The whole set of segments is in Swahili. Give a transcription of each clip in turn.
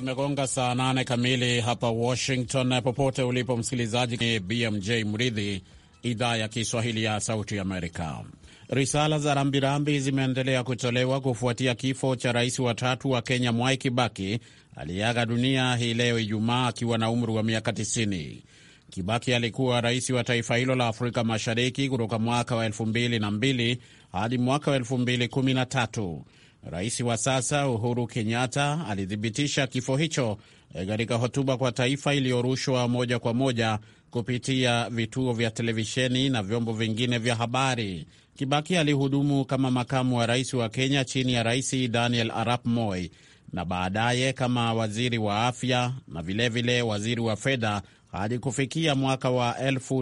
Zimegonga saa 8 kamili hapa Washington. Popote ulipo msikilizaji, ni BMJ Mridhi, idhaa ya Kiswahili ya Sauti Amerika. Risala za rambirambi zimeendelea kutolewa kufuatia kifo cha rais wa tatu wa Kenya Mwai Kibaki aliyeaga dunia hii leo Ijumaa akiwa na umri wa miaka 90. Kibaki alikuwa rais wa taifa hilo la Afrika Mashariki kutoka mwaka wa 2002 hadi mwaka wa 2013. Rais wa sasa Uhuru Kenyatta alithibitisha kifo hicho katika hotuba kwa taifa iliyorushwa moja kwa moja kupitia vituo vya televisheni na vyombo vingine vya habari. Kibaki alihudumu kama makamu wa rais wa Kenya chini ya Rais Daniel Arap Moi na baadaye kama waziri wa afya na vilevile waziri wa fedha hadi kufikia mwaka wa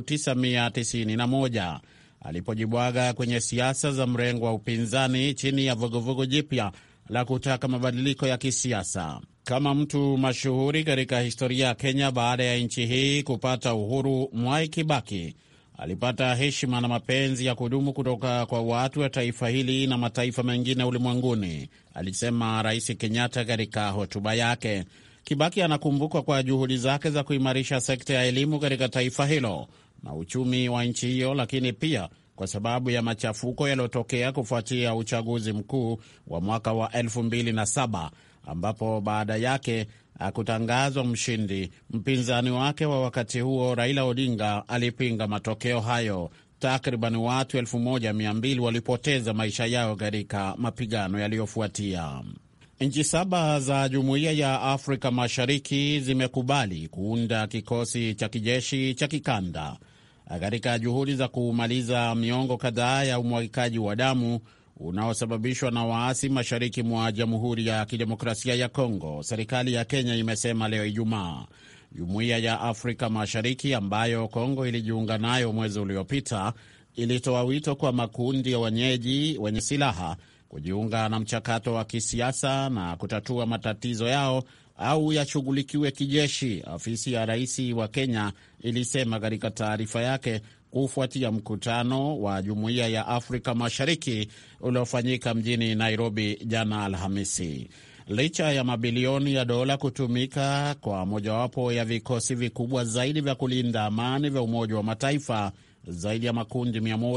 1991 alipojibwaga kwenye siasa za mrengo wa upinzani chini ya vuguvugu jipya la kutaka mabadiliko ya kisiasa. Kama mtu mashuhuri katika historia ya Kenya baada ya nchi hii kupata uhuru, Mwai Kibaki alipata heshima na mapenzi ya kudumu kutoka kwa watu wa taifa hili na mataifa mengine ulimwenguni, alisema Rais Kenyatta katika hotuba yake. Kibaki anakumbukwa kwa juhudi zake za kuimarisha sekta ya elimu katika taifa hilo na uchumi wa nchi hiyo, lakini pia kwa sababu ya machafuko yaliyotokea kufuatia uchaguzi mkuu wa mwaka wa 2007 ambapo baada yake kutangazwa mshindi, mpinzani wake wa wakati huo Raila Odinga alipinga matokeo hayo. Takriban watu 1200 walipoteza maisha yao katika mapigano yaliyofuatia. Nchi 7 za Jumuiya ya Afrika Mashariki zimekubali kuunda kikosi cha kijeshi cha kikanda katika juhudi za kumaliza miongo kadhaa ya umwagikaji wa damu unaosababishwa na waasi mashariki mwa Jamhuri ya Kidemokrasia ya Kongo, serikali ya Kenya imesema leo Ijumaa. Jumuiya ya Afrika Mashariki ambayo Kongo ilijiunga nayo mwezi uliopita ilitoa wito kwa makundi ya wenyeji wenye silaha kujiunga na mchakato wa kisiasa na kutatua matatizo yao au yashughulikiwe kijeshi, afisi ya rais wa Kenya ilisema katika taarifa yake kufuatia mkutano wa Jumuiya ya Afrika Mashariki uliofanyika mjini Nairobi jana Alhamisi. Licha ya mabilioni ya dola kutumika kwa mojawapo ya vikosi vikubwa zaidi vya kulinda amani vya Umoja wa Mataifa, zaidi ya makundi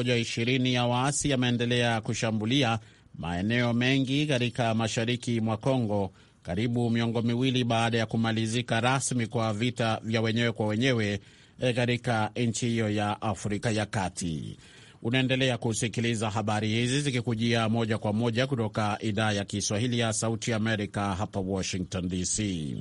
120 ya waasi yameendelea kushambulia maeneo mengi katika mashariki mwa Kongo, karibu miongo miwili baada ya kumalizika rasmi kwa vita vya wenyewe kwa wenyewe katika nchi hiyo ya Afrika ya Kati. Unaendelea kusikiliza habari hizi zikikujia moja kwa moja kutoka idhaa ya Kiswahili ya Sauti Amerika hapa Washington DC.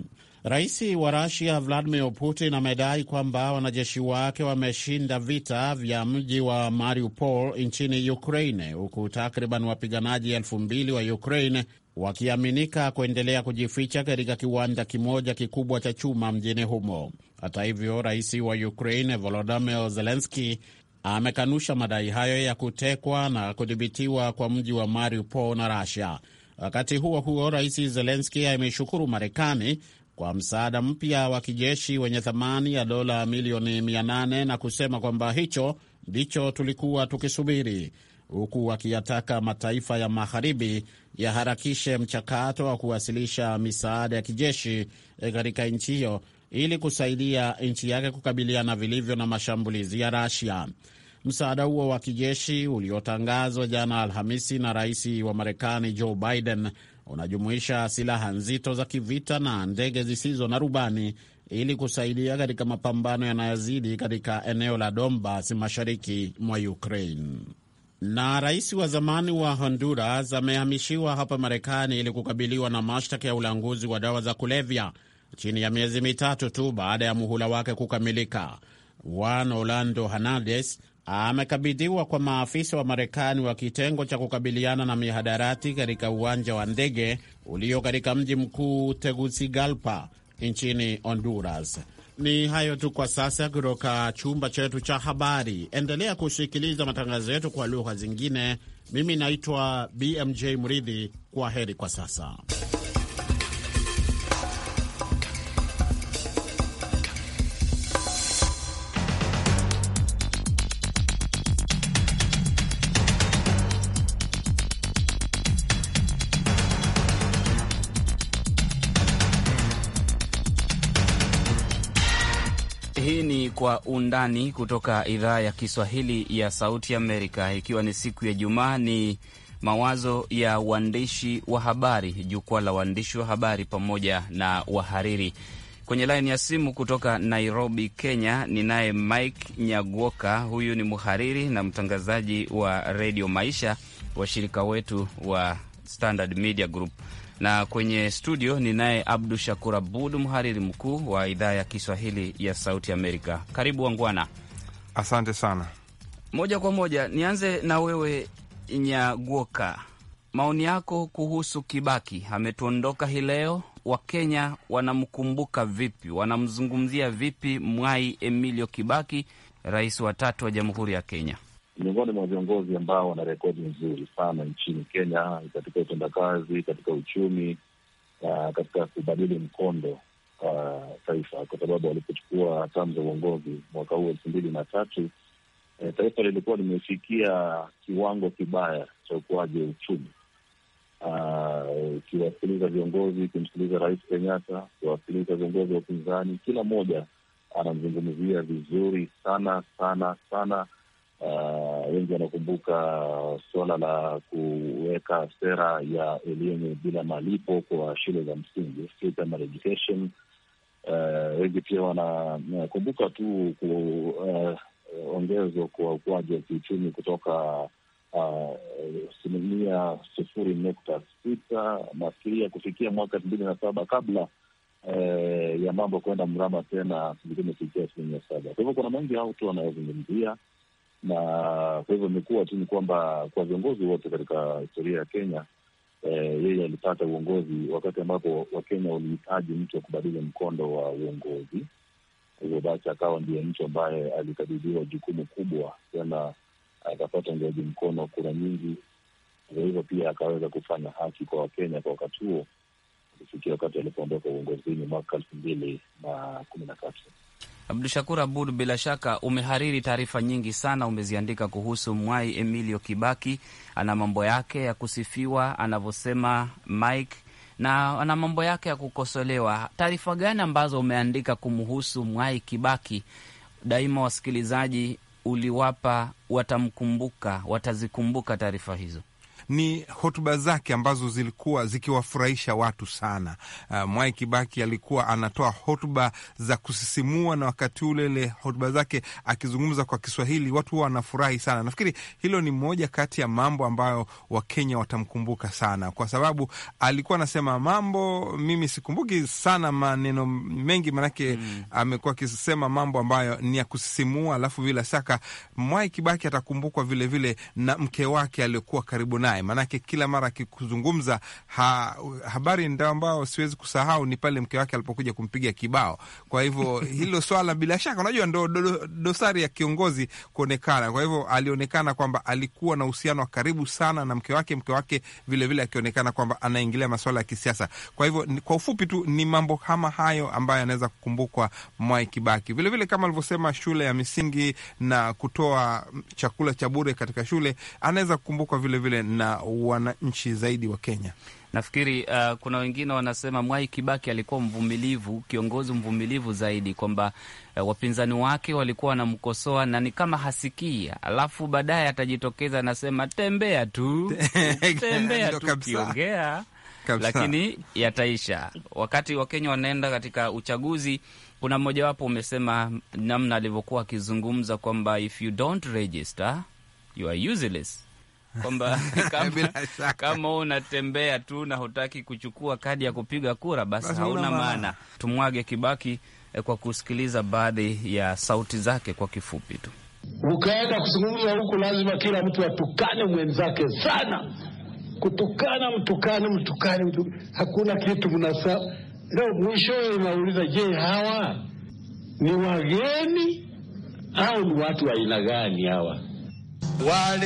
Rais wa Russia Vladimir Putin amedai kwamba wanajeshi wake wameshinda vita vya mji wa Mariupol nchini Ukraine, huku takriban wapiganaji 2,000 wa Ukraine wakiaminika kuendelea kujificha katika kiwanda kimoja kikubwa cha chuma mjini humo. Hata hivyo, rais wa Ukraine Volodymyr Zelensky amekanusha madai hayo ya kutekwa na kudhibitiwa kwa mji wa Mariupol na Russia. Wakati huo huo, rais Zelensky ameshukuru Marekani kwa msaada mpya wa kijeshi wenye thamani ya dola milioni 800 na kusema kwamba hicho ndicho tulikuwa tukisubiri, huku akiyataka mataifa ya magharibi yaharakishe mchakato wa kuwasilisha misaada ya kijeshi katika nchi hiyo ili kusaidia nchi yake kukabiliana vilivyo na mashambulizi ya Russia. Msaada huo wa kijeshi uliotangazwa jana Alhamisi na rais wa Marekani Joe Biden unajumuisha silaha nzito za kivita na ndege zisizo na rubani ili kusaidia katika mapambano yanayozidi katika eneo la Donbas mashariki mwa Ukraine. Na rais wa zamani wa Honduras amehamishiwa hapa Marekani ili kukabiliwa na mashtaka ya ulanguzi wa dawa za kulevya chini ya miezi mitatu tu baada ya muhula wake kukamilika. Juan Orlando Hernandez amekabidhiwa kwa maafisa wa Marekani wa kitengo cha kukabiliana na mihadarati katika uwanja wa ndege ulio katika mji mkuu Tegucigalpa nchini Honduras. Ni hayo tu kwa sasa kutoka chumba chetu cha habari. Endelea kusikiliza matangazo yetu kwa lugha zingine. Mimi naitwa BMJ Mridhi. Kwa heri kwa sasa. Hii ni Kwa Undani kutoka idhaa ya Kiswahili ya Sauti Amerika, ikiwa ni siku ya Ijumaa. Ni mawazo ya waandishi wa habari, jukwaa la waandishi wa habari pamoja na wahariri. Kwenye laini ya simu kutoka Nairobi, Kenya, ninaye Mike Nyagoka. Huyu ni mhariri na mtangazaji wa Radio Maisha, washirika wetu wa Standard Media Group. Na kwenye studio ninaye Abdu Shakur Abud, mhariri mkuu wa idhaa ya Kiswahili ya Sauti Amerika. Karibu wangwana. Asante sana. Moja kwa moja nianze na wewe Nyagoka, maoni yako kuhusu Kibaki. Ametuondoka hii leo. Wakenya wanamkumbuka vipi? Wanamzungumzia vipi Mwai Emilio Kibaki, rais wa 3 wa Jamhuri ya Kenya? Miongoni mwa viongozi ambao wana rekodi nzuri sana nchini Kenya katika utendakazi, katika uchumi, katika kubadili mkondo taifa, kwa sababu walipochukua hatamu za uongozi mwaka huu 2003, taifa lilikuwa limefikia kiwango kibaya cha ukuaji wa uchumi. Ukiwasikiliza viongozi, ukimsikiliza Rais Kenyatta, ukiwasikiliza viongozi wa upinzani, kila mmoja anamzungumzia vizuri sana sana sana. Wengi wanakumbuka suala la kuweka sera ya elimu bila malipo kwa shule za msingi, free primary education. Wengi pia wanakumbuka tu kuongezwa kwa ukuaji wa kiuchumi kutoka 0.6 nafikiria kufikia mwaka 2007, kabla ya mambo kwenda mrama tena imefikia 7. Kwa hivyo kuna mengi hao tu wanayozungumzia, na kwa hivyo imekuwa tu ni kwamba kwa viongozi wote katika historia ya Kenya, yeye alipata uongozi wakati ambapo Wakenya walihitaji mtu wa kubadili mkondo wa uongozi. Hivyo basi akawa ndiye mtu ambaye alikabidhiwa jukumu kubwa, tena akapata uungwaji mkono, kura nyingi. Hivyo pia akaweza kufanya haki kwa Wakenya kwa wakati huo, kufikia wakati alipoondoka uongozini mwaka 2013. Abdushakur Abud, bila shaka umehariri taarifa nyingi sana, umeziandika kuhusu Mwai Emilio Kibaki. Ana mambo yake ya kusifiwa, anavyosema Mike, na ana mambo yake ya kukosolewa. Taarifa gani ambazo umeandika kumhusu Mwai Kibaki? Daima wasikilizaji uliwapa, watamkumbuka, watazikumbuka taarifa hizo. Ni hotuba zake ambazo zilikuwa zikiwafurahisha watu sana. Mwai Kibaki alikuwa anatoa hotuba za kusisimua, na wakati ule ile hotuba zake akizungumza kwa Kiswahili watu huwa wanafurahi sana. Nafikiri hilo ni moja kati ya mambo ambayo Wakenya watamkumbuka sana, kwa sababu alikuwa anasema mambo, mimi sikumbuki sana maneno mengi, manake amekuwa akisema mambo ambayo ni ya kusisimua. Alafu bila shaka Mwai Kibaki atakumbukwa vile vile na mke wake aliyokuwa karibu naye, manake kila mara akizungumza habari ndio ambao siwezi kusahau ni pale mke wake alipokuja kumpiga kibao. Kwa hivyo hilo swala bila shaka, unajua ndo dosari ya kiongozi kuonekana. Kwa hivyo alionekana kwamba alikuwa na uhusiano wa karibu sana na mke wake vile vile akionekana kwamba anaingilia masuala ya kisiasa. Kwa hivyo kwa ufupi tu ni mambo kama hayo ambayo anaweza kukumbukwa Mwai Kibaki. Vile vile kama alivyosema shule ya misingi na kutoa chakula cha bure katika shule, anaweza kukumbukwa vile vile na wananchi zaidi wa Kenya. Nafikiri kuna wengine wanasema Mwai Kibaki alikuwa mvumilivu, kiongozi mvumilivu zaidi, kwamba wapinzani wake walikuwa wanamkosoa na ni kama hasikia, alafu baadaye atajitokeza anasema tembea tu tembea tu kiongea, lakini yataisha. Wakati Wakenya wanaenda katika uchaguzi, kuna mmojawapo umesema namna alivyokuwa akizungumza kwamba if you don't register you are useless, kwamba kama unatembea tu na hutaki kuchukua kadi ya kupiga kura, basi hauna maana. Tumwage Kibaki kwa kusikiliza baadhi ya sauti zake kwa kifupi tu. Ukaenda kuzungumza huku, lazima kila mtu atukane mwenzake sana, kutukana, mtukane, hakuna kitu mnasa. Leo mwisho unauliza, je, hawa ni wageni au ni watu wa aina gani hawa? Wale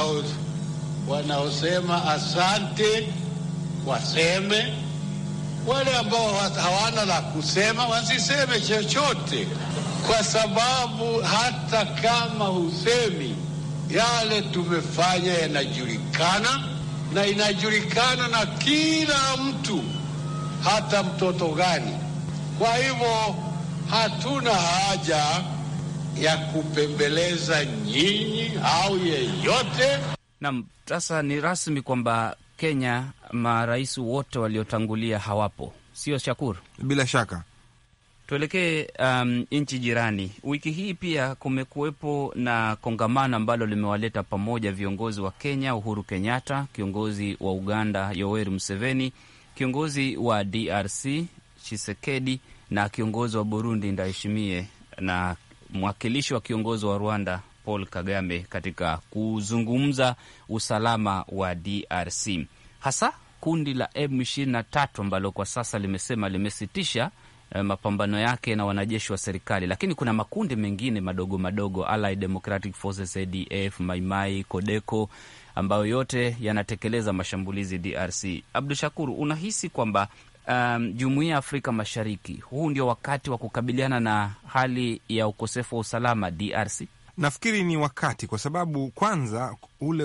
wanaosema asante waseme, wale ambao hawana la kusema wasiseme chochote, kwa sababu hata kama husemi, yale tumefanya yanajulikana, na inajulikana na kila mtu, hata mtoto gani. Kwa hivyo hatuna haja ya kupembeleza nyinyi au yeyote. Naam, sasa ni rasmi kwamba Kenya marais wote waliotangulia hawapo, sio Shakuru? Bila shaka. Tuelekee nchi jirani. Wiki hii pia kumekuwepo na kongamano ambalo limewaleta pamoja viongozi wa Kenya, Uhuru Kenyatta, kiongozi wa Uganda Yoweri Museveni, kiongozi wa DRC Tshisekedi na kiongozi wa Burundi Ndayishimiye na mwakilishi wa kiongozi wa Rwanda Paul Kagame katika kuzungumza usalama wa DRC. Hasa kundi la M23 ambalo kwa sasa limesema limesitisha mapambano yake na wanajeshi wa serikali, lakini kuna makundi mengine madogo madogo, Allied Democratic Forces ADF, Maimai, Kodeko, ambayo yote yanatekeleza mashambulizi DRC. Abdu Shakuru, unahisi kwamba Jumuiya ya Afrika Mashariki, huu ndio wakati wa kukabiliana na hali ya ukosefu wa usalama DRC? Nafikiri ni wakati, kwa sababu kwanza ule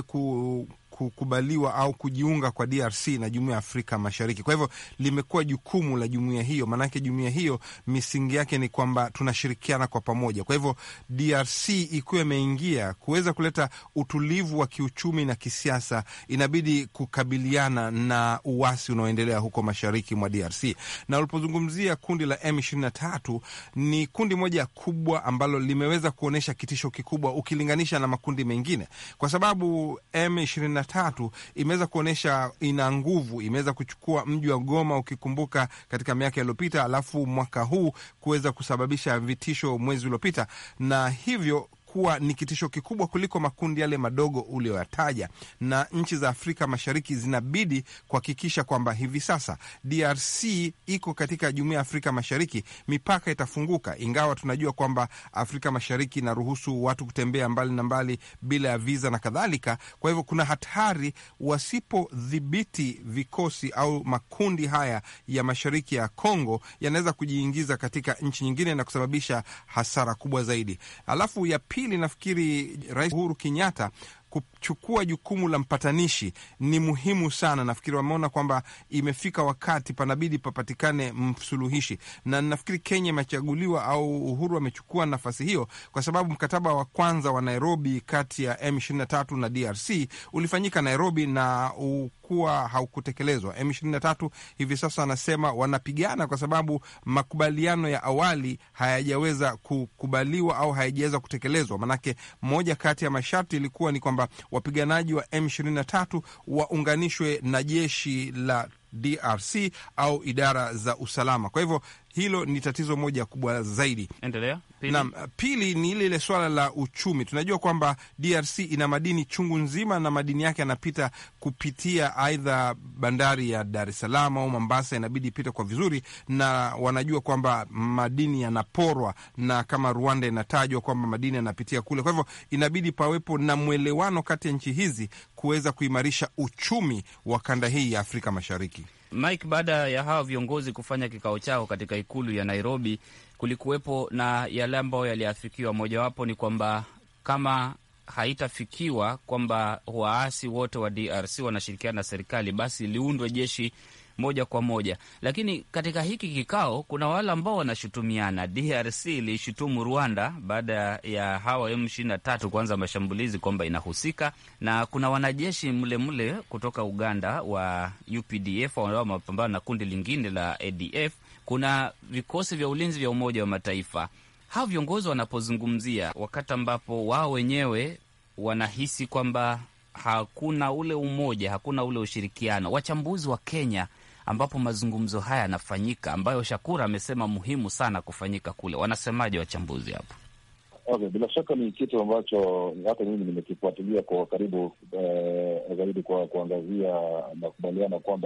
kukubaliwa au kujiunga kwa DRC na Jumuiya ya Afrika Mashariki. Kwa hivyo limekuwa jukumu la jumuiya hiyo, maanake jumuiya hiyo misingi yake ni kwamba tunashirikiana kwa pamoja. Kwa hivyo DRC ikiwa imeingia kuweza kuleta utulivu wa kiuchumi na kisiasa, inabidi kukabiliana na uasi unaoendelea huko mashariki mwa DRC. Na ulipozungumzia kundi la M23, ni kundi moja kubwa ambalo limeweza kuonyesha kitisho kikubwa ukilinganisha na makundi mengine, kwa sababu M23 imeweza kuonyesha ina nguvu, imeweza kuchukua mji wa Goma ukikumbuka katika miaka iliyopita, alafu mwaka huu kuweza kusababisha vitisho mwezi uliopita, na hivyo kuwa ni kitisho kikubwa kuliko makundi yale madogo ulioyataja. Na nchi za Afrika Mashariki zinabidi kuhakikisha kwamba hivi sasa DRC iko katika Jumuiya ya Afrika Mashariki, mipaka itafunguka, ingawa tunajua kwamba Afrika Mashariki inaruhusu watu kutembea mbali na mbali bila ya visa na kadhalika. Kwa hivyo kuna hatari wasipodhibiti vikosi au makundi haya ya mashariki ya Kongo yanaweza kujiingiza katika nchi nyingine na kusababisha hasara kubwa zaidi. Alafu ya pili, nafikiri Rais Uhuru Kenyatta kuchukua jukumu la mpatanishi ni muhimu sana. Nafikiri wameona kwamba imefika wakati panabidi papatikane msuluhishi, na nafikiri Kenya imechaguliwa au Uhuru amechukua nafasi hiyo, kwa sababu mkataba wa kwanza wa Nairobi kati ya M23 na DRC ulifanyika Nairobi na kuwa haukutekelezwa. M23 hivi sasa anasema wanapigana kwa sababu makubaliano ya awali hayajaweza kukubaliwa au hayajaweza kutekelezwa. Manake moja kati ya masharti ilikuwa ni kwamba wapiganaji wa M23 waunganishwe na jeshi la DRC au idara za usalama. Kwa hivyo hilo ni tatizo moja kubwa zaidi. Endelea. Pili ni ile swala la uchumi. Tunajua kwamba DRC ina madini chungu nzima, na madini yake yanapita kupitia aidha bandari ya Dar es Salaam au Mombasa, inabidi ipite kwa vizuri, na wanajua kwamba madini yanaporwa, na kama Rwanda inatajwa kwamba madini yanapitia kule. Kwa hivyo inabidi pawepo na mwelewano kati ya nchi hizi kuweza kuimarisha uchumi wa kanda hii ya Afrika Mashariki. Mike, baada ya hawa viongozi kufanya kikao chao katika ikulu ya Nairobi, kulikuwepo na yale ambayo yaliafikiwa. Mojawapo ni kwamba kama haitafikiwa kwamba waasi wote wa DRC wanashirikiana na serikali, basi liundwe jeshi moja kwa moja. Lakini katika hiki kikao kuna wale ambao wanashutumiana. DRC ilishutumu Rwanda baada ya hawa M23 kuanza mashambulizi kwamba inahusika, na kuna wanajeshi mle kutoka Uganda wa UPDF wanao mapambano na kundi lingine la ADF. Kuna vikosi vya ulinzi vya Umoja wa Mataifa. Hao viongozi wanapozungumzia wakati ambapo wao wenyewe wanahisi kwamba hakuna ule umoja, hakuna ule ushirikiano. Wachambuzi wa Kenya ambapo mazungumzo haya yanafanyika, ambayo Shakura amesema muhimu sana kufanyika kule, wanasemaje wachambuzi hapo? Okay, bila shaka ni kitu ambacho hata mimi nimekifuatilia kwa karibu zaidi, kwa kuangazia makubaliano kwamba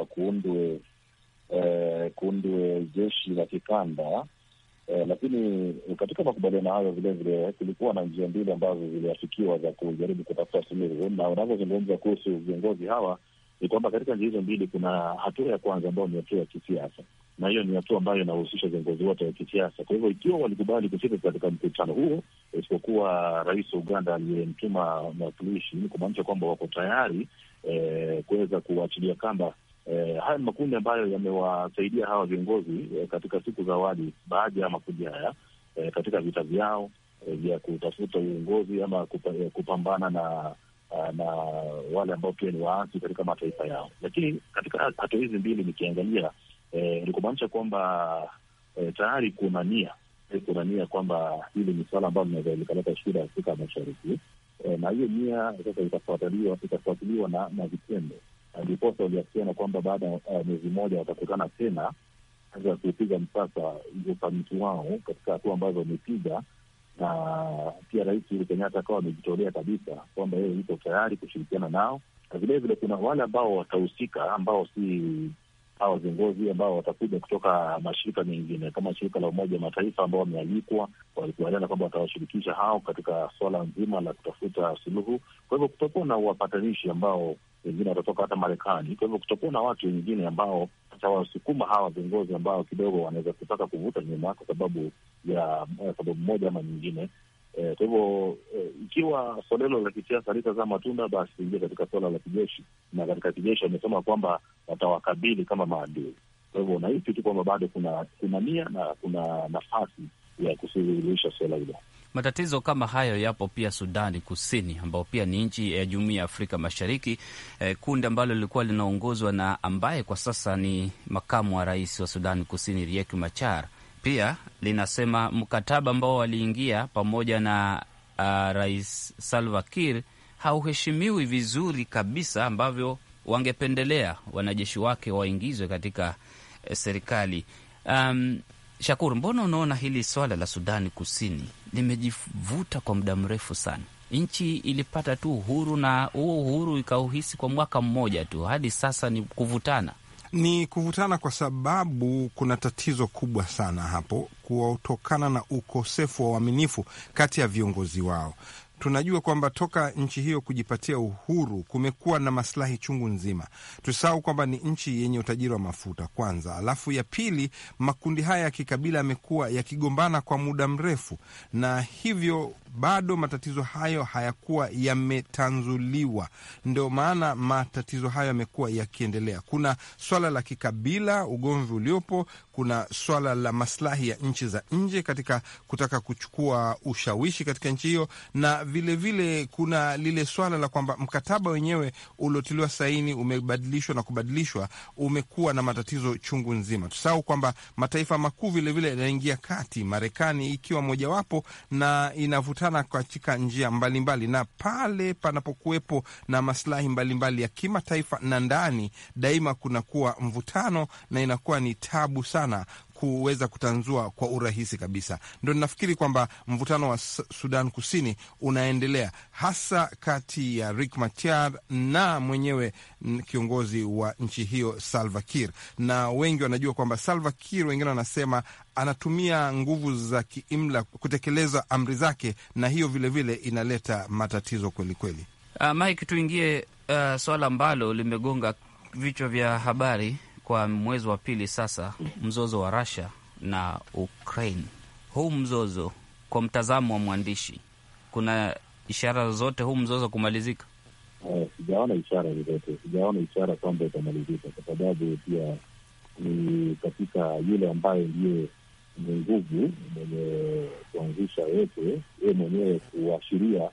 kuundwe jeshi la kikanda. Lakini katika makubaliano hayo vilevile kulikuwa na njia mbili ambazo ziliafikiwa za kujaribu kutafuta suluhu, na unavyozungumza kuhusu viongozi hawa ni kwamba katika njia hizo mbili kuna hatua ya kwanza ambayo ni hatua ya kisiasa, na hiyo ni hatua ambayo inahusisha viongozi wote wa kisiasa. Kwa hivyo ikiwa walikubali kufika katika mkutano huo, isipokuwa rais wa Uganda aliyemtuma mwakilishi, ni kumaanisha kwamba wako tayari kuweza kuachilia kamba haya makundi ambayo yamewasaidia hawa viongozi katika siku za awali. Baadhi ya makundi haya katika vita vyao vya kutafuta uongozi ama kupambana na wale ambao pia ni waasi katika mataifa yao. Lakini katika hatua hizi mbili nikiangalia, ni kumaanisha kwamba tayari kuna nia kwamba hili ni swala ambalo linaweza likaleta shida Afrika Mashariki, na hiyo nia sasa itafuatiliwa na vitendo. Ndiposa waliasiana kwamba baada ya mwezi mmoja watakutana tena za kupiga msasa ufanisi wao katika hatua ambazo wamepiga, na pia Rais Uhuru Kenyatta akawa amejitolea kabisa kwamba yeye yuko tayari kushirikiana nao. Na vilevile kuna wale ambao watahusika, ambao si hawa viongozi ambao watakuja kutoka mashirika mengine kama shirika la Umoja wa Mataifa ambao wamealikwa, walikubaliana kwamba watawashirikisha hao katika swala nzima la kutafuta suluhu. Kwa hivyo kutakuwa na wapatanishi ambao wengine watatoka hata Marekani. Kwa hivyo kutakuwa na watu wengine ambao watawasukuma hawa viongozi ambao kidogo wanaweza kutaka kuvuta nyuma kwa sababu moja ama nyingine. Kwa hivyo ikiwa swala hilo la kisiasa litazaa matunda, basi ingia katika swala la kijeshi, na katika kijeshi wamesema kwamba watawakabili kama maadui. Kwa hivyo nahisi tu kwamba bado kuna nia na kuna nafasi ya kusuluhisha swala hilo. Matatizo kama hayo yapo pia Sudani Kusini, ambao pia ni nchi ya Jumuiya ya Afrika Mashariki, kundi ambalo lilikuwa linaongozwa na ambaye kwa sasa ni makamu wa rais wa Sudani Kusini Riek Machar. Pia linasema mkataba ambao waliingia pamoja na Rais Salva Kiir hauheshimiwi vizuri kabisa, ambavyo wangependelea wanajeshi wake waingizwe katika serikali. Shakuru, mbona unaona hili swala la Sudani Kusini limejivuta kwa muda mrefu sana? Nchi ilipata tu uhuru, na huo uhuru ikauhisi kwa mwaka mmoja tu, hadi sasa ni kuvutana. Ni kuvutana kwa sababu kuna tatizo kubwa sana hapo, kutokana na ukosefu wa uaminifu kati ya viongozi wao. Tunajua kwamba toka nchi hiyo kujipatia uhuru kumekuwa na maslahi chungu nzima. Tusahau kwamba ni nchi yenye utajiri wa mafuta kwanza, alafu ya pili, makundi haya ya kikabila yamekuwa yakigombana kwa muda mrefu, na hivyo bado matatizo hayo hayakuwa yametanzuliwa. Ndio maana matatizo hayo yamekuwa yakiendelea. Kuna swala la kikabila, ugomvi uliopo, kuna swala la maslahi ya nchi za nje katika kutaka kuchukua ushawishi katika nchi hiyo, na vilevile kuna lile swala la kwamba mkataba wenyewe uliotiliwa saini umebadilishwa na kubadilishwa, umekuwa na matatizo chungu nzima. Tusahau kwamba mataifa makuu vilevile yanaingia kati, Marekani ikiwa mojawapo, na inavutana katika njia mbalimbali, na pale panapokuwepo na maslahi mbalimbali ya kimataifa na ndani, daima kunakuwa mvutano na inakuwa ni tabu sana kuweza kutanzua kwa urahisi kabisa. Ndio nafikiri kwamba mvutano wa Sudan Kusini unaendelea, hasa kati ya Riek Machar na mwenyewe kiongozi wa nchi hiyo Salva Kiir. Na wengi wanajua kwamba Salva Kiir, wengine wanasema anatumia nguvu za kiimla kutekeleza amri zake, na hiyo vilevile inaleta matatizo kweli kweli. Mike, tuingie swala ambalo limegonga vichwa vya habari kwa mwezi wa pili sasa, mzozo wa Russia na Ukraine. Huu mzozo, kwa mtazamo wa mwandishi, kuna ishara zote huu mzozo kumalizika? Sijaona ishara zote, sijaona ishara kwamba itamalizika, kwa sababu pia ni katika yule ambaye ndiye mwenye nguvu, mwenye kuanzisha yote, yeye mwenyewe kuashiria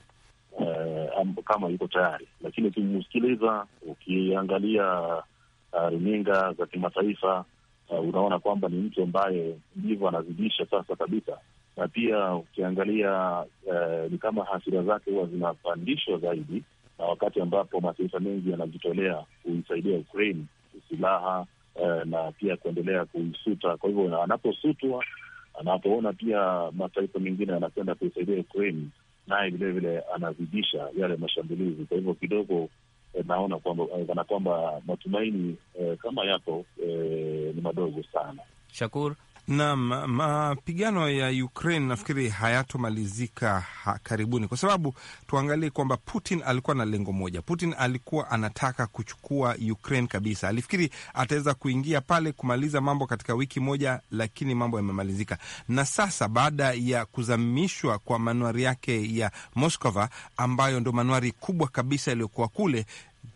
kama yuko tayari. Lakini ukimsikiliza, ukiangalia runinga za kimataifa, unaona kwamba ni mtu ambaye ndivyo anazidisha sasa kabisa. Na pia ukiangalia ni kama hasira zake huwa zinapandishwa zaidi, na wakati ambapo mataifa mengi yanajitolea kuisaidia Ukraine silaha na pia kuendelea kuisuta. Kwa hivyo anaposutwa, anapoona pia mataifa mengine yanakwenda kuisaidia Ukraine, naye vilevile anazidisha yale mashambulizi. Kwa hivyo kidogo naona kwamba matumaini kama yapo ni madogo sana. Shakur. Naam, mapigano ya Ukraine nafikiri hayatomalizika karibuni, kwa sababu tuangalie kwamba Putin alikuwa na lengo moja. Putin alikuwa anataka kuchukua Ukraine kabisa. Alifikiri ataweza kuingia pale kumaliza mambo katika wiki moja, lakini mambo yamemalizika. Na sasa baada ya kuzamishwa kwa manuari yake ya Moskova, ambayo ndo manuari kubwa kabisa iliyokuwa kule,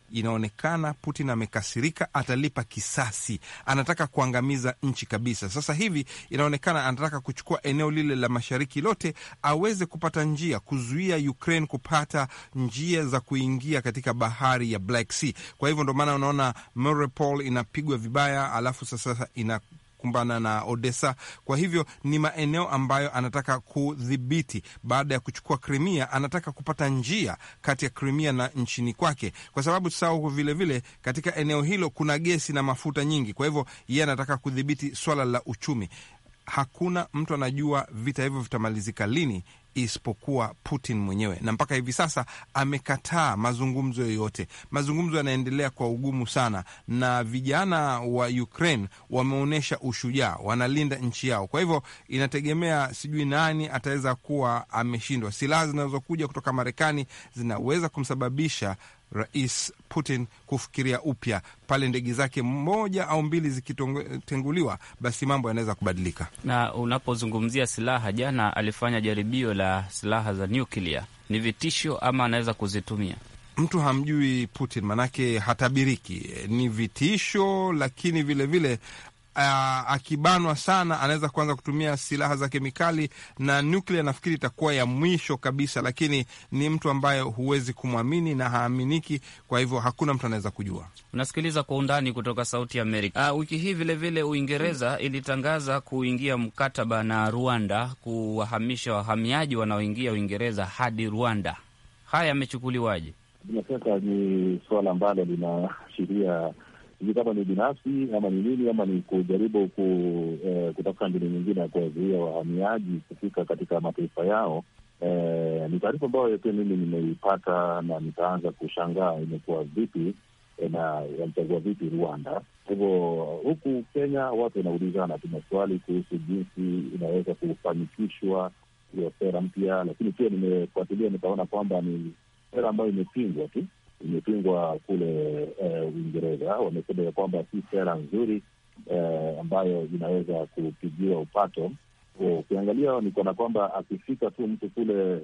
inaonekana Putin amekasirika, atalipa kisasi, anataka kuangamiza nchi kabisa. Sasa hivi inaonekana anataka kuchukua eneo lile la mashariki lote, aweze kupata njia kuzuia Ukraine kupata njia za kuingia katika bahari ya Black Sea. Kwa hivyo ndo maana unaona Mariupol inapigwa vibaya, alafu sasa kumbana na Odessa. Kwa hivyo ni maeneo ambayo anataka kudhibiti. Baada ya kuchukua Crimea, anataka kupata njia kati ya Crimea na nchini kwake, kwa sababu sasa huko vile vile katika eneo hilo kuna gesi na mafuta nyingi. Kwa hivyo yeye anataka kudhibiti swala la uchumi. Hakuna mtu anajua vita hivyo vitamalizika lini isipokuwa Putin mwenyewe, na mpaka hivi sasa amekataa mazungumzo yoyote. Mazungumzo yanaendelea kwa ugumu sana, na vijana wa Ukraine wameonyesha ushujaa, wanalinda nchi yao. Kwa hivyo inategemea, sijui nani ataweza kuwa ameshindwa. Silaha zinazokuja kutoka Marekani zinaweza kumsababisha Rais Putin kufikiria upya. Pale ndege zake moja au mbili zikitenguliwa, basi mambo yanaweza kubadilika. Na unapozungumzia silaha, jana alifanya jaribio la silaha za nyuklia. Ni vitisho ama anaweza kuzitumia? Mtu hamjui Putin, manake hatabiriki. Ni vitisho, lakini vilevile akibanwa sana anaweza kuanza kutumia silaha za kemikali, na nuklia nafikiri itakuwa ya mwisho kabisa, lakini ni mtu ambaye huwezi kumwamini na haaminiki, kwa hivyo hakuna mtu anaweza kujua. Unasikiliza Kwa Undani kutoka Sauti ya Amerika. Wiki hii vilevile Uingereza ilitangaza kuingia mkataba na Rwanda kuwahamisha wahamiaji wanaoingia Uingereza hadi Rwanda. Haya yamechukuliwaje? Bila shaka ni suala ambalo linaashiria sijui kama ni binafsi ama ni nini, ama ni kujaribu kutafuta mbinu nyingine ya kuwazuia wahamiaji kufika katika mataifa yao. Ni taarifa ambayo pia mimi nimeipata na nikaanza kushangaa imekuwa vipi na yamchagua vipi Rwanda. Kwa hivyo huku Kenya watu wanaulizana tu maswali kuhusu jinsi inaweza kufanikishwa hiyo sera mpya, lakini pia nimefuatilia nikaona kwamba ni sera ambayo imepingwa kule Uingereza. Wamesema ya kwamba si sera nzuri ambayo inaweza kupigiwa upato. Ukiangalia ni kana kwamba akifika tu mtu kule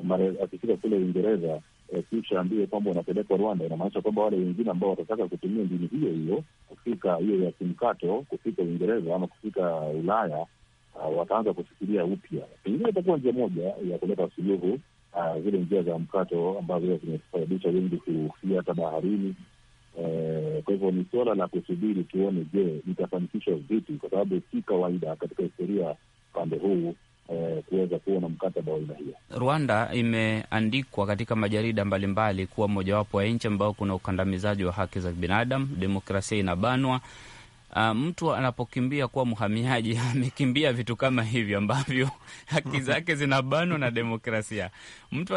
Uingereza kisha ambie kwamba unapelekwa Rwanda, inamaanisha kwamba wale wengine ambao watataka kutumia mbinu hiyo kufika hiyo ya kimkato kufika Uingereza ama kufika Ulaya wataanza kufikiria upya. Pengine itakuwa njia moja ya kuleta suluhu zile njia za mkato ambazo zimesababisha wengi kufia hata baharini. Kwa hivyo ni suala la kusubiri tuone, je, litafanikishwa vipi, kwa sababu si kawaida katika historia pande huu kuweza kuona mkataba wa aina hiyo. Rwanda imeandikwa katika majarida mbalimbali kuwa mojawapo ya nchi ambao kuna ukandamizaji wa haki za binadamu, demokrasia inabanwa. Mtu anapokimbia kuwa mhamiaji amekimbia vitu kama hivyo ambavyo haki zake zinabanwa na demokrasia. Mtu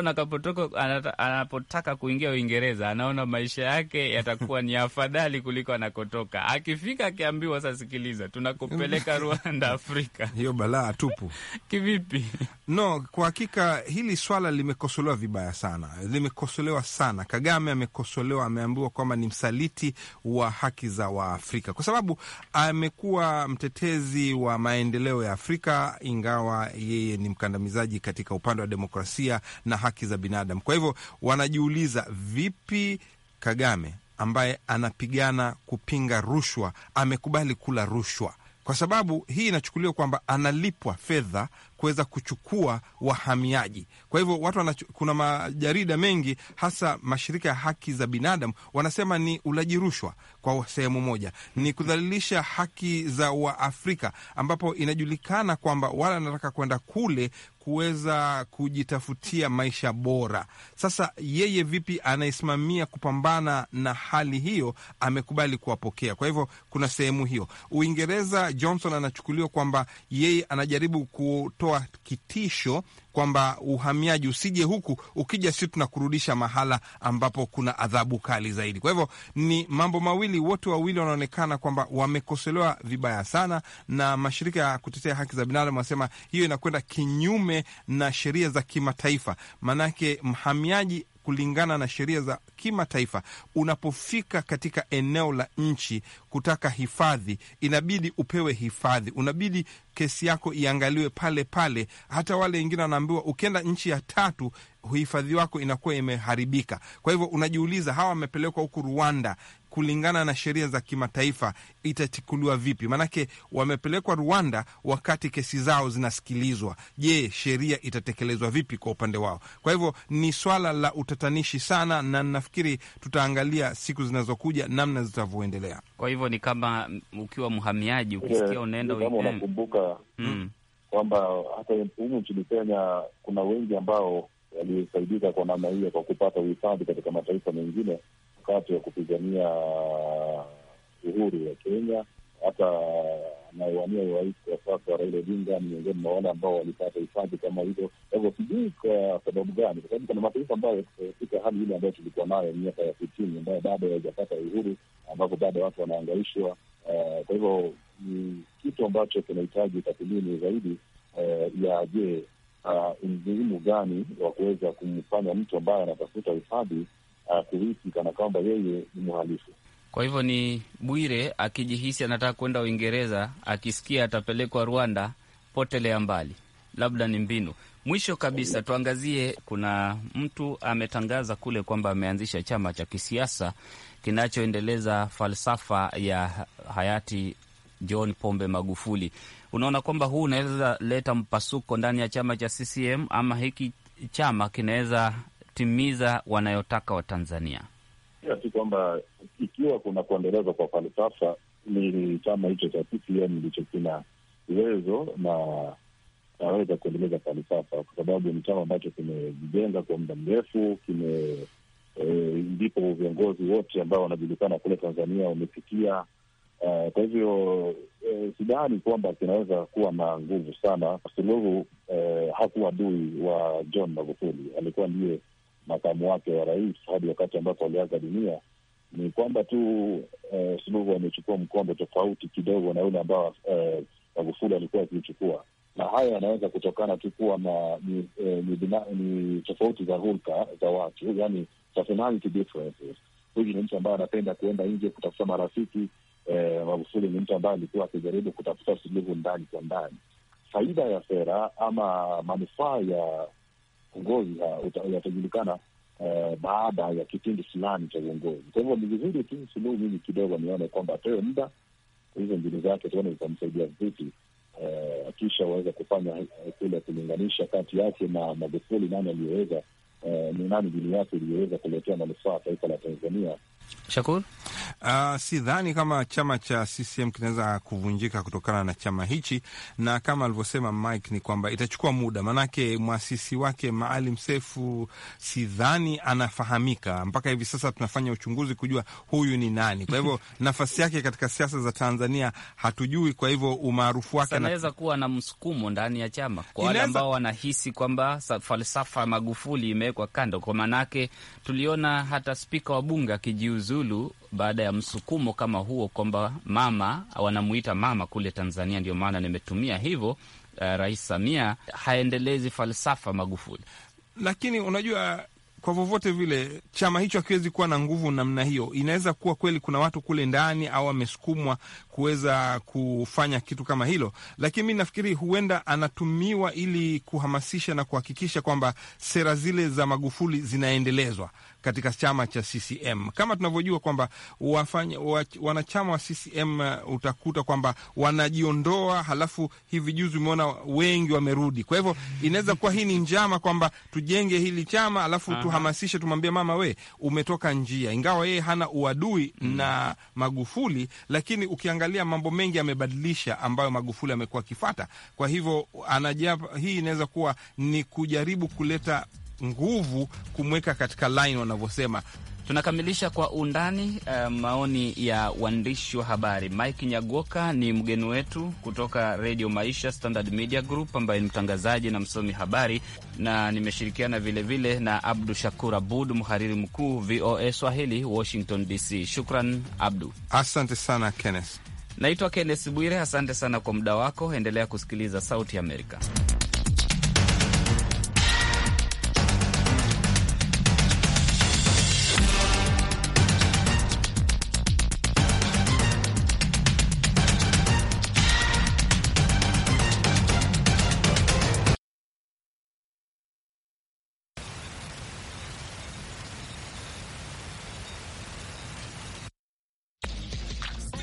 anapotaka kuingia Uingereza anaona maisha yake yatakuwa ni afadhali kuliko anakotoka. Akifika akiambiwa, sasa sikiliza, tunakupeleka Rwanda, Afrika. Hiyo balaa tupu. Kivipi? No, kwa hakika hili swala limekosolewa vibaya sana. Limekosolewa sana. Kagame amekosolewa, ameambiwa kwamba ni msaliti wa haki za Waafrika, kwa sababu amekuwa mtetezi wa maendeleo ya Afrika, ingawa yeye ni mkandamizaji katika upande wa demokrasia na haki za binadamu. Kwa hivyo wanajiuliza, vipi Kagame ambaye anapigana kupinga rushwa amekubali kula rushwa? Kwa sababu hii inachukuliwa kwamba analipwa fedha kuweza kuchukua wahamiaji. Kwa hivyo watu kuna majarida mengi, hasa mashirika ya haki za binadamu, wanasema ni ulaji rushwa kwa sehemu moja, ni kudhalilisha haki za Waafrika, ambapo inajulikana kwamba wale wanataka kwenda kule kuweza kujitafutia maisha bora. Sasa yeye vipi anaisimamia kupambana na hali hiyo? Amekubali kuwapokea. Kwa hivyo kuna sehemu hiyo. Uingereza, Johnson anachukuliwa kwamba yeye anajaribu kutoa kitisho kwamba uhamiaji usije huku, ukija sisi tunakurudisha mahala ambapo kuna adhabu kali zaidi. Kwa hivyo ni mambo mawili, wote wawili wanaonekana kwamba wamekosolewa vibaya sana, na mashirika ya kutetea haki za binadamu wanasema hiyo inakwenda kinyume na sheria za kimataifa. Manake mhamiaji kulingana na sheria za kimataifa, unapofika katika eneo la nchi kutaka hifadhi, inabidi upewe hifadhi, unabidi kesi yako iangaliwe pale pale. Hata wale wengine wanaambiwa ukienda nchi ya tatu uhifadhi wako inakuwa imeharibika. Kwa hivyo unajiuliza, hawa wamepelekwa huku Rwanda, kulingana na sheria za kimataifa itachukuliwa vipi? Maanake wamepelekwa Rwanda wakati kesi zao zinasikilizwa. Je, sheria itatekelezwa vipi kwa upande wao? Kwa hivyo ni swala la utatanishi sana, na nafikiri tutaangalia siku zinazokuja namna zitavyoendelea. Kwa hivyo ni kama ukiwa mhamiaji, ukisikia unaenda kama unakumbuka kwamba hata humu nchini Kenya kuna wengi ambao walisaidika kwa namna hiyo kwa kupata uhifadhi katika mataifa mengine wakati wa kupigania uhuru wa Kenya. Hata anayewania urais kwa sasa wa Raila Odinga ni miongoni mwa wale ambao walipata hifadhi kama hizo. Kwa hivyo sijui kwa sababu gani, kwa sababu kuna mataifa ambayo katika hali ile ambayo tulikuwa nayo miaka ya 60 ambayo bado haijapata uhuru, ambapo bado watu wanaangaishwa. Kwa hivyo ni kitu ambacho kinahitaji tathmini zaidi ya je, umuhimu gani wa kuweza kumfanya mtu ambaye anatafuta hifadhi kuhisi kana kwamba yeye ni mhalifu. Kwa hivyo ni Bwire akijihisi anataka kwenda Uingereza, akisikia atapelekwa Rwanda, potelea mbali, labda ni mbinu. Mwisho kabisa tuangazie, kuna mtu ametangaza kule kwamba ameanzisha chama cha kisiasa kinachoendeleza falsafa ya hayati John Pombe Magufuli. Unaona kwamba huu unaweza leta mpasuko ndani ya chama cha CCM, ama hiki chama kinaweza timiza wanayotaka wa Tanzania? Si kwamba ikiwa kuna kuendelezwa kwa falsafa, ni chama hicho cha CCM ndicho kina uwezo na naweza kuendeleza falsafa, kwa sababu ni chama ambacho kimejijenga kwa muda mrefu, ndipo viongozi wote ambao wanajulikana kule Tanzania wamefikia. Kwa hivyo sidhani kwamba kinaweza kuwa na nguvu sana. Suluhu hakuwa adui wa John Magufuli, alikuwa ndiye makamu wake wa rais hadi wakati ambapo aliaga dunia. Ni kwamba tu Suluhu amechukua mkondo tofauti kidogo na yule ambao Magufuli alikuwa akichukua, na haya yanaweza kutokana tu kuwa na ni tofauti za hulka za watu, yani personality differences. Huyu ni mtu ambaye anapenda kuenda nje kutafuta marafiki. Magufuli ni mtu ambaye alikuwa akijaribu kutafuta suluhu ndani kwa ndani. Faida ya sera ama manufaa ya uongozi yatajulikana baada ya kipindi fulani cha uongozi. Kwa hivyo ni vizuri tu Suluhu mimi kidogo nione kwamba atoe muda, hizo mbinu zake tuone zitamsaidia vipi, kisha waweza kufanya kule kulinganisha kati yake na Magufuli, nani aliyeweza ni nani dini yake iliyoweza kuletea manufaa taifa la Tanzania. Shakur? Sidhani kama chama cha CCM kinaweza kuvunjika kutokana na chama hichi, na kama alivyosema Mike ni kwamba itachukua muda, manake mwasisi wake Maalim Seif sidhani anafahamika mpaka hivi sasa. Tunafanya uchunguzi kujua huyu ni nani, kwa hivyo nafasi yake katika siasa za Tanzania hatujui. Kwa hivyo umaarufu wake anaweza kuwa na msukumo ndani ya chama kwa wale ambao wanahisi kwamba falsafa ya Magufuli imewekwa kando, kwa manake tuliona hata spika wa bunge akijiuzulu baada ya msukumo kama huo, kwamba mama, wanamuita mama kule Tanzania, ndio maana nimetumia hivyo. Rais Samia haendelezi falsafa Magufuli. Lakini unajua, kwa vyovyote vile chama hicho hakiwezi kuwa na nguvu namna hiyo. Inaweza kuwa kweli kuna watu kule ndani au wamesukumwa kuweza kufanya kitu kama hilo, lakini mi nafikiri huenda anatumiwa ili kuhamasisha na kuhakikisha kwamba sera zile za Magufuli zinaendelezwa katika chama cha CCM. Kama tunavyojua kwamba wanachama wa CCM utakuta kwamba wanajiondoa, halafu hivi juzi umeona wengi wamerudi. Kwa hivyo inaweza kuwa hii ni njama kwamba tujenge hili chama, halafu tuhamasishe, tumwambie mama, we umetoka njia. Ingawa yeye hana uadui na Magufuli, lakini ukiangalia mambo mengi amebadilisha ambayo Magufuli amekuwa akifata. Kwa hivyo hii inaweza kuwa ni kujaribu kuleta nguvu, kumweka katika line wanavyosema. Tunakamilisha kwa undani maoni ya waandishi wa habari. Mike Nyagoka ni mgeni wetu kutoka Radio Maisha Standard Media Group, ambaye ni mtangazaji na msomi habari, na nimeshirikiana vilevile na Abdu Shakur Abud, mhariri mkuu VOA Swahili, Washington DC. Shukran Abdu. Asante sana Kenneth. Naitwa Kenneth Bwire, asante sana kwa muda wako. Endelea kusikiliza Sauti Amerika.